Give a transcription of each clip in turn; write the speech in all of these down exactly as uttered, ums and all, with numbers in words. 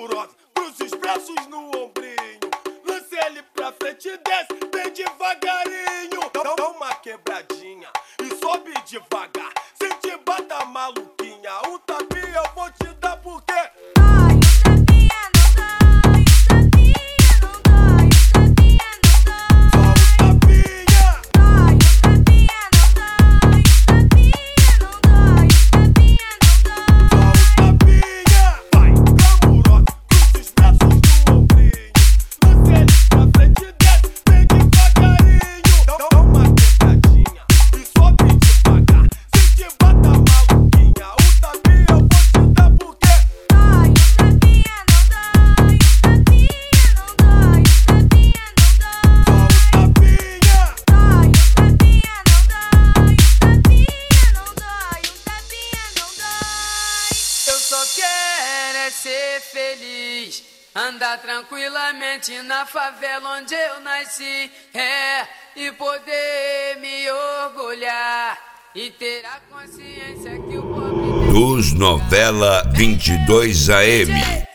glamurosa, cruza os braços no ombrinho, lance ele pra frente e desce bem devagarinho. Dá, dá uma quebradinha e sobe devagar, se te bata maluquinha, um tapinha eu vou te dar porque Ai, o tapinha não dói, o tapinha não dói, o tapinha não dói. só o tapinha. Ai, o tapinha não dói, o tapinha não dói, o tapinha não Só dói. o tapinha. Vai, glamurosa, cruza os braços no ombrinho, lance ele pra frente e desce bem devagarinho. Dá, dá uma quebradinha e sobe devagar, se te bata maluquinha, um tapinha eu vou te dar porque Ai, o tapinha não dói, o tapinha não dói, o tapinha não dói. só o tapinha. Ai, o tapinha não dói, o tapinha não dói, o tapinha não dói. Eu só quero é ser feliz, andar tranquilamente na favela onde eu nasci, é, e poder me orgulhar e ter a consciência que o pobre tem. Dos Novela vinte e dois A M.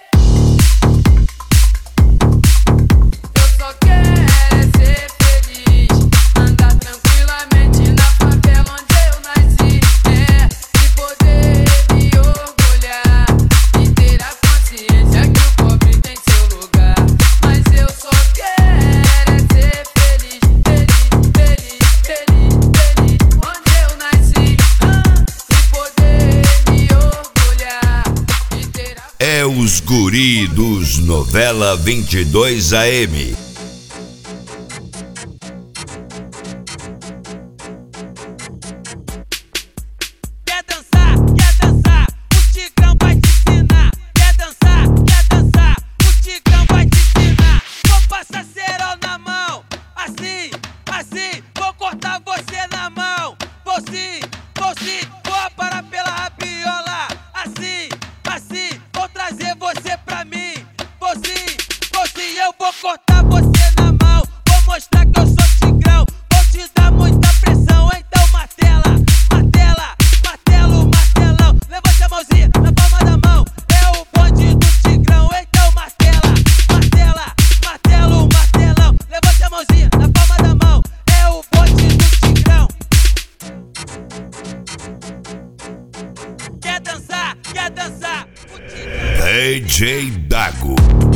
Eu só quero é ser feliz, andar tranquilamente na favela onde eu nasci, é, e poder me orgulhar e ter a consciência que o pobre tem seu lugar. Mas eu só quero é ser feliz, feliz, feliz, feliz, feliz onde eu nasci, ah, e poder me orgulhar e ter a É os guri dos Novela vinte e dois A M. Quer dançar, quer dançar, o Tigrão vai te ensinar. Quer dançar, quer dançar, o Tigrão vai te ensinar. Vou passar cerol na mão, assim, assim, vou cortar você na mão. Vou sim, vou sim, vou parar pela rabiola. Assim, assim, vou trazer você pra mim. Vou sim, vou sim, eu vou cortar você na mão. Vou mostrar que eu sou Tigrão, vou te dar muita pressão. Então martela, martela, martelo, martelão. Levante a mãozinha na palma da mão. É o bonde do Tigrão. Então martela, martela, martelo, martelão. Levante a mãozinha na palma da mão. É o bonde do Tigrão. Quer dançar, quer dançar, o Tigrão. D J Dago.